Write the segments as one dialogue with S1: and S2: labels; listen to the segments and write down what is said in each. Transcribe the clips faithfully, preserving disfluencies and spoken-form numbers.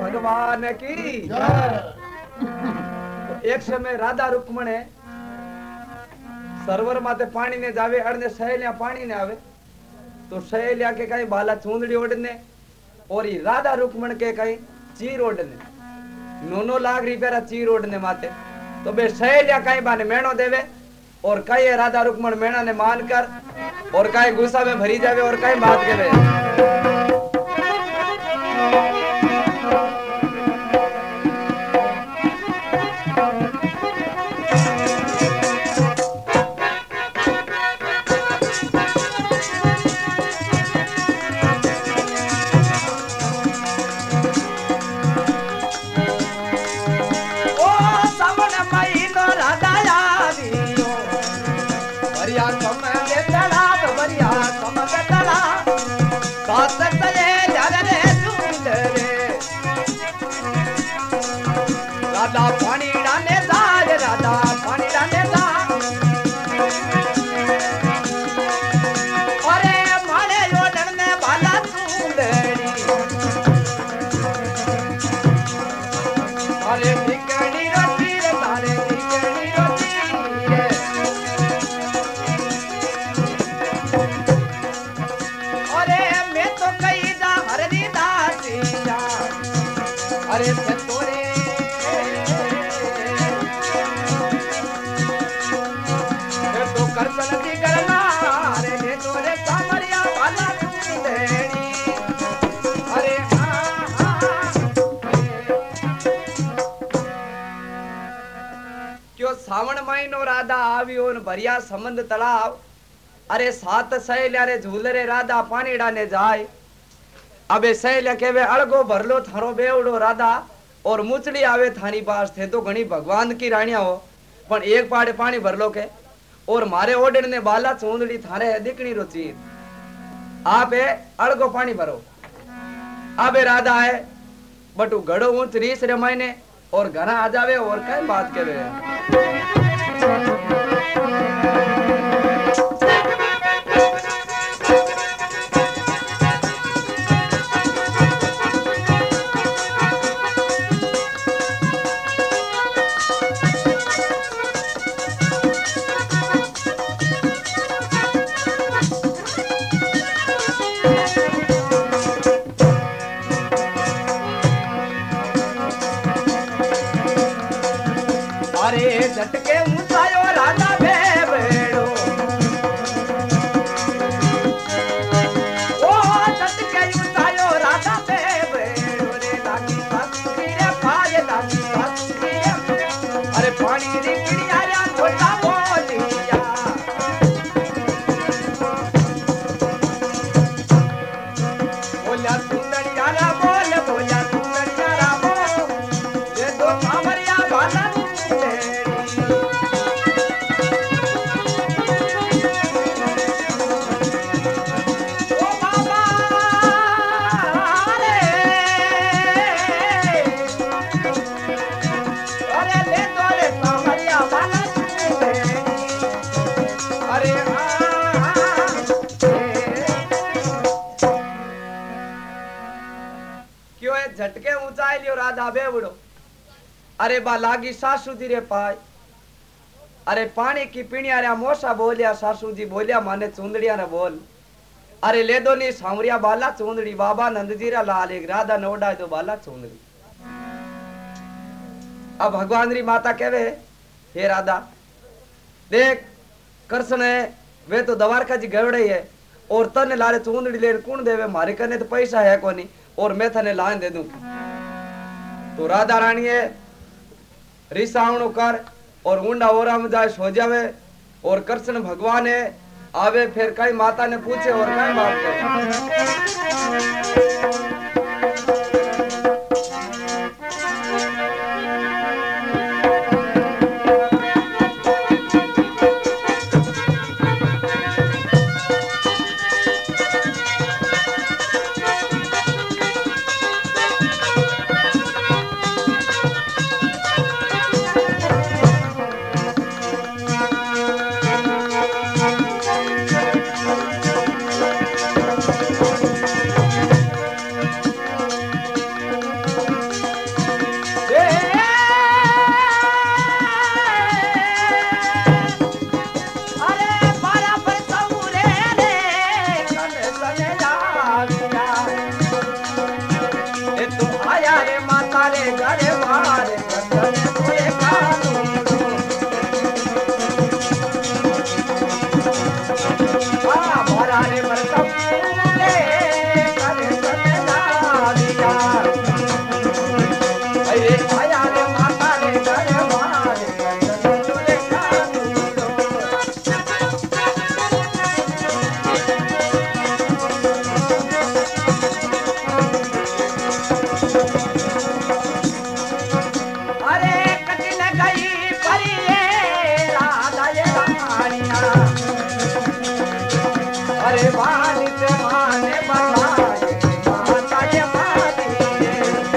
S1: भगवान की तो एक समय राधा रुक्मणे सरोवर माते पानी ने जावे अड़ने सहेलिया पानी ने आवे तो सहेलिया के कई बाला चूंदड़ी ओढ़ने और ये राधा रुक्मण के कई चीर ओढ़ने नोनो लाख रुपया चीर ओढ़ने माते तो बे सहेलिया कई बाने मेणो देवे और कई राधा रुक्मण मेणा ने मान कर और कई गुस्सा में भरी जावे और कई बात करे सावण महीनो राधा आवियो भरिया संबंध तलाव अरे सात सहेलिया रे झूलरे राधा पानी डाने जाए अबे सहेलिया केवे अलगो भरलो थारो बेवड़ो राधा और मुचड़ी आवे थानी पास थे तो घणी भगवान की रानिया हो पण एक पाड़े पानी भरलो के और मारे ओडन ने बाला चूंदड़ी थारे दिकनी रो चीज आप है अलगो पानी भरो आबे राधा है बटू घड़ो ऊंच रीस रे मायने और घना आ जावे और कई बात केवे झटके ऊंचायो राधा बेबड़ो ओ झटके ऊंचायो राधा बेबड़ो रे लागी बासुरी रे पाए लागी बासुरी अरे पानी री पिड़िया रे छोटा बोलिया बोलिया सुंदरिया रा बोल बोलिया सुंदरिया रा बोल ये दो कामरिया बाला झटके ऊंचाई लियो राधा बेवड़ो अरे बा लागी सासू जी रे पाय अरे पानी की पीणिया रे मोसा बोलिया सासू जी बोलिया माने चूंदड़िया ने बोल अरे ले दो नी सांवरिया बाला चूंदड़ी बाबा नंद जी रा लाल एक राधा नोडा दो बाला चूंदड़ी अब भगवान री माता कहवे हे राधा देख कृष्ण है वे तो द्वारका जी गवड़े है और तने लारे चूंदड़ी ले कौन देवे मारे कने तो पैसा है कोनी और मैं थने लान दे दूं तो राधा रानी है रिसावणो कर और ऊंडा ओरा में जाए सो जावे और कृष्ण भगवान है आवे फिर कई माता ने पूछे और कई बात करे आया रे माता रे घरे मारे गजन तुए कानूड़ो आ मारा रे मरकम रे करे सतना दिया अरे आया रे माता रे घरे मारे गजन तुए कानूड़ो अरे कटिन गई परिये राधा ये रानिया अरे वाली से माने बताए माता ये मानिए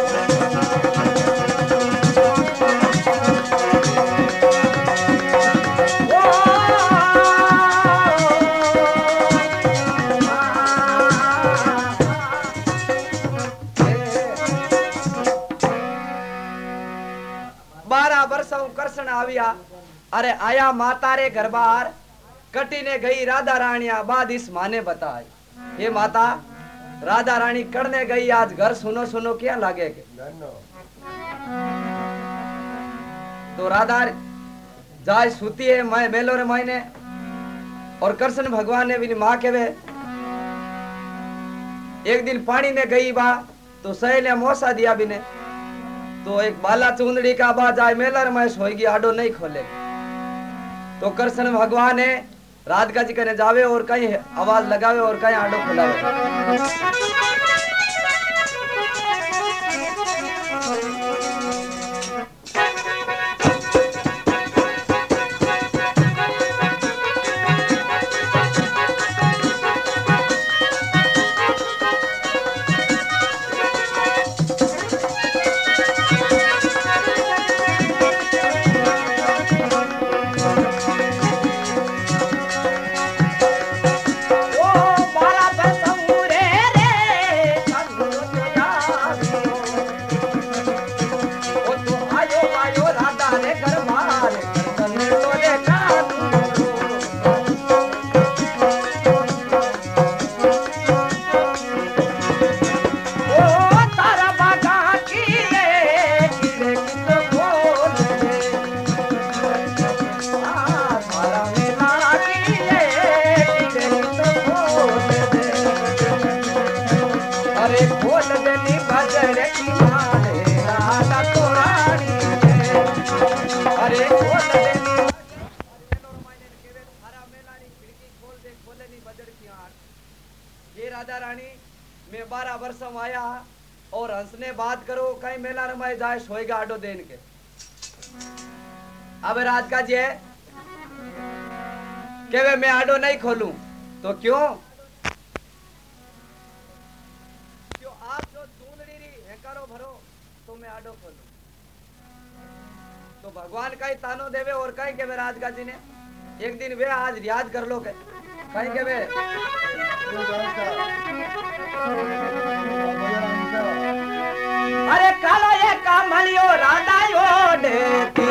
S1: ओ बारह वर्षों कृष्ण आविया अरे आया माता रे घर बार कटी ने गई राधा रानिया बाद इस माने बताई ये माता राधा रानी करने गई आज घर सुनो सुनो क्या लागे के तो राधा जाय सूती है मैं मेलो रे मायने और कृष्ण भगवान ने भी माँ के वे एक दिन पानी ने गई बा तो सहेलिया मोसा दिया भी ने तो एक बाला चुंदड़ी का बा जाए मेलर में सोएगी आडो नहीं खोले तो कृष्ण भगवान है राधिका जी कने जावे और कहीं आवाज लगावे और कहीं आडो खुलावे राधा रानी मैं बारह वर्षों में आया और हंस ने बात करो कहीं मेला रमाए जाए सोएगा आडो देन के अब राधिका जी है के वे मैं आडो नहीं खोलूं तो क्यों क्यों आप जो चूंदड़ी री हेकारो भरो तो मैं आडो खोलूं तो भगवान कहीं तानो देवे और कहीं के वे राधिका जी ने एक दिन वे आज याद कर लो के कहीं के वे अरे कालो ये कामलियो राधा यो देती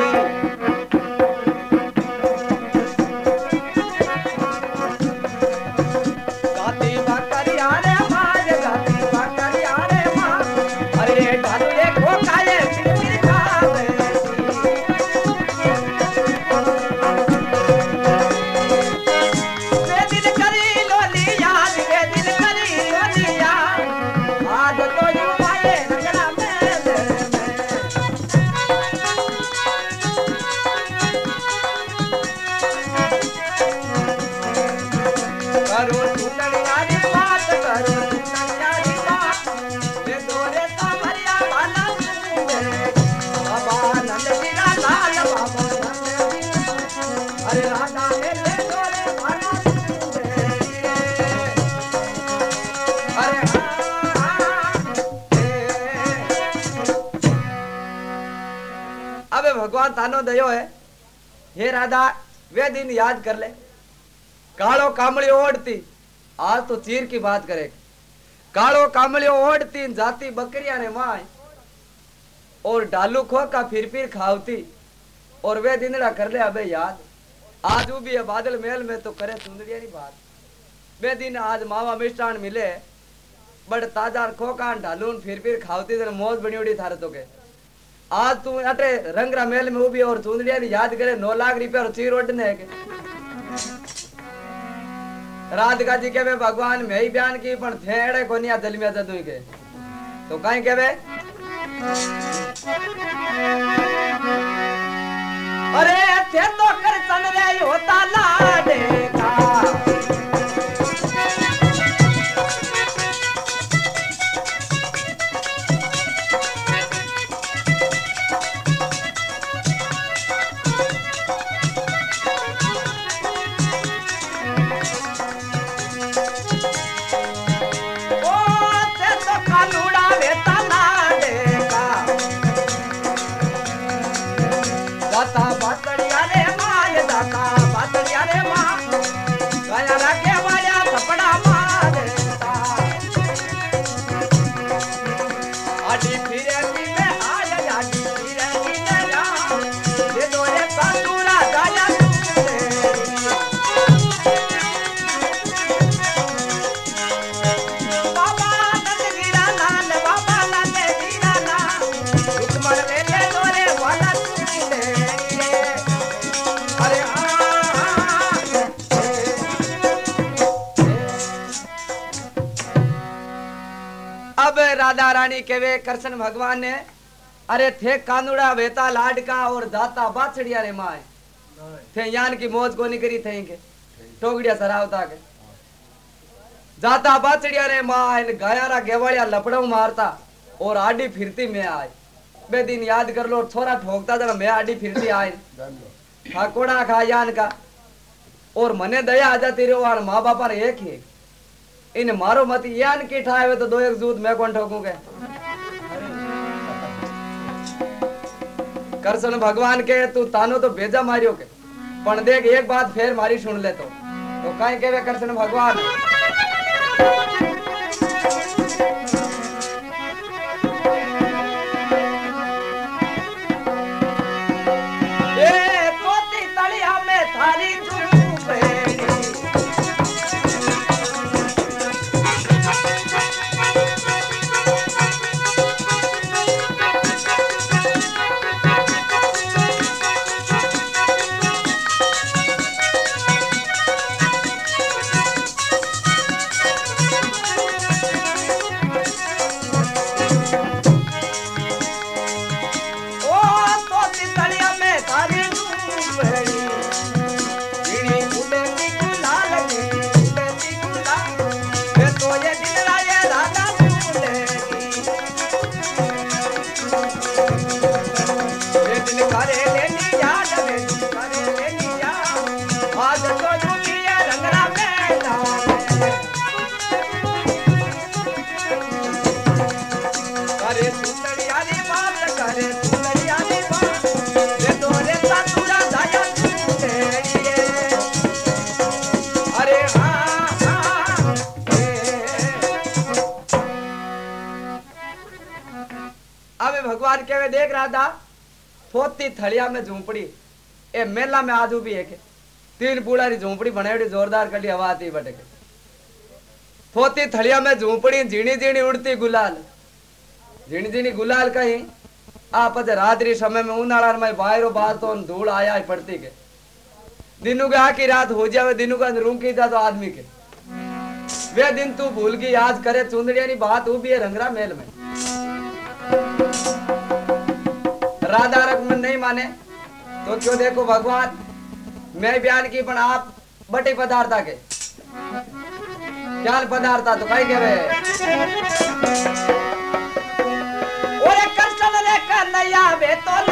S1: गाती बकरिया रे माज गाती बकरिया रे माज अरे ढालू ये खोकाए फिर फिर खावे वे दिल करी लोली याद वे दिल करी लोली याद आज तो यू आए नगरा मेले में करो सुनड़ियारी बात करो सुनड़ियारी बात वे दोरे सामरिया वाला बाबा नंद जी का लाल बाबा नंद जी अरे राधा ने ले दोरे वाला अरे अबे भगवान तानो दयो है हे राधा वे दिन याद कर ले कालो कामड़ी ओढ़ती आज तो चीर की बात करे कालो कामड़ी ओढ़ती जाती बकरिया ने माए और डालू खो का फिर फिर खावती और वे दिनड़ा कर ले अबे याद आज वो भी है बादल महल में तो करे सुंदरिया की बात वे दिन आज मावा मिष्टान मिले बड़ ताजा खोका ढालून फिर फिर खावती जन मौज बनी उड़ी थारे तो के आज तू अटे रंगरा मेल में उभी और चुंदड़िया ने याद करे नौ लाख रुपया और चीर ओढ़ने है के राधिका जी के भगवान में ही बयान की पण थेड़े कोनिया दलमिया जदू के तो कहीं के अरे थे तो कर सन रे होता लाडे का राधा रानी केवे कृष्ण भगवान ने अरे थे कानूड़ा वेता लाडका और दाता बाछड़िया रे माए थे यान की मौज कोनी करी थे के टोगड़िया सरावता के जाता बाछड़िया रे माए गायारा गेवाड़िया लपड़ों मारता और आडी फिरती में आए बे दिन याद कर लो छोरा ठोकता जरा मैं आडी फिरती आए ठाकोड़ा खा यान का और मने दया आ जाती रे और माँ बापा ने एक ही इन मारो मत यान की ठाए तो दो एक जूत मैं कौन ठोकूंगे कृष्ण भगवान के तू तानो तो भेजा मारियो के पण देख एक बात फिर मारी सुन ले तो तो कहीं के कृष्ण भगवान ए तोती तलिया में थारी भगवान के देख रहा था थोती थड़िया में झूंपड़ी ए मेला में आज भी है के तीन पुड़ारी झूंपड़ी बनाई जोरदार कड़ी हवा आती बटे के थोती थड़िया में झूंपड़ी झीणी झीणी उड़ती गुलाल झीणी झीणी गुलाल कहीं आप रात्रि समय में उनाड़ा में बाहरो बाहर तो धूल आया ही पड़ती के दिनों के आखी रात हो जावे दिनों का रूंकी जा तो आदमी के वे दिन तू भूल गई आज करे चुंदड़िया की बात वो भी है रंगरा मेल में राधा रकमन नहीं माने तो क्यों देखो भगवान मैं बयान की पण आप बटे पदार्था के ज्ञान पदार्था तो कहीं कहे ओरे कृष्ण रे कन्हैया वे तो